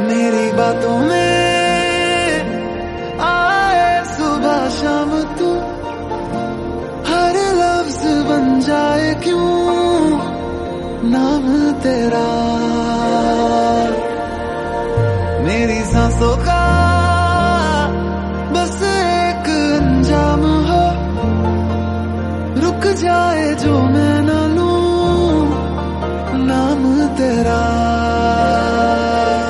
मेरी बातों में आए सुबह शाम तू, हर लफ्ज बन जाए क्यों नाम तेरा। मेरी सांसों का